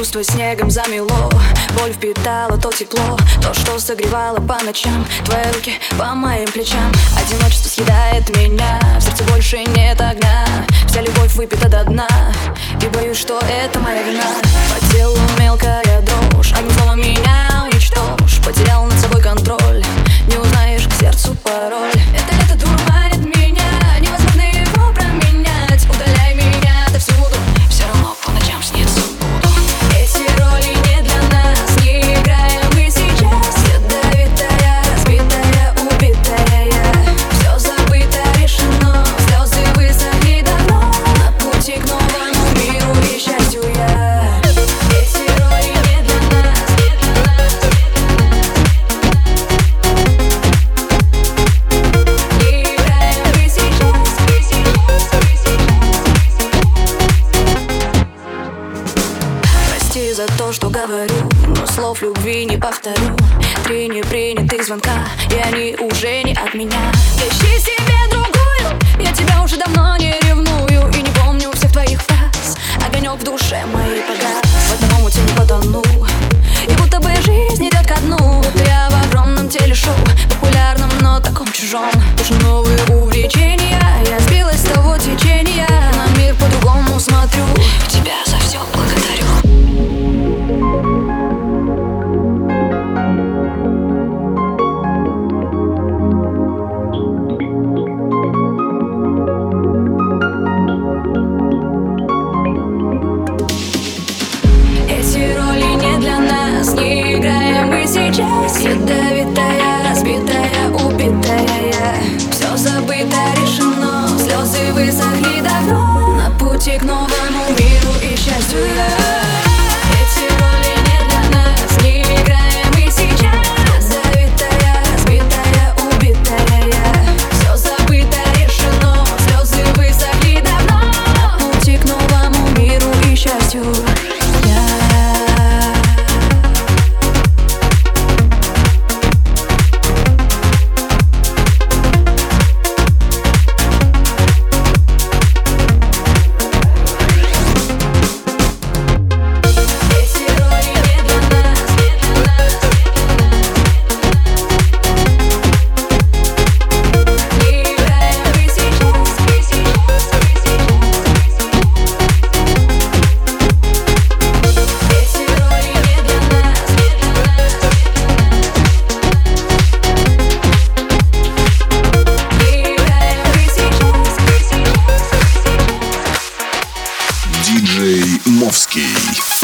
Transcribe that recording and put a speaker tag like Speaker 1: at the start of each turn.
Speaker 1: чувство снегом замело. Боль впитала то тепло, то, что согревало по ночам. Твои руки по моим плечам. Одиночество съедает меня, в сердце больше нет огня. Вся любовь выпита до дна, и боюсь, что это моя вина. По телу мелкая дрожь, одним словом меня уничтожь. Потерял над собой контроль, не узнаешь к сердцу пароль. Это лето дурманит меня, невозможно его променять. Удаляй меня отовсюду, все равно по ночам снится буду. Эти роли не для нас, не играем мы сейчас. Ядовитая, разбитая, убитая я. Все забыто, решено, слезы высохли давно. На пути к новому миру и счастью я. Эти роли не для нас, не для нас, не играем мы сейчас, мы сейчас, мы сейчас. Прости за то, что говорю, но слов любви не повторю. 3 непринятых звонка, и они уже не от меня. Ищи себе другую, я тебя уже давно не ревную. И не помню всех твоих фраз, огонек в душе моей погас. В одном омуте не потону, и будто бы жизнь идет ко дну. Будто я в огромном телешоу, популярном, но таком чужом. Уже новые увлечения, я сбилась с того течения. На мир по-другому смотрю, тебя за все благодарю. Эти роли не для нас, не играем мы сейчас. Ядовитая, разбитая, убитая я. Все забыто, решено, слезы высохли давно. На пути к новому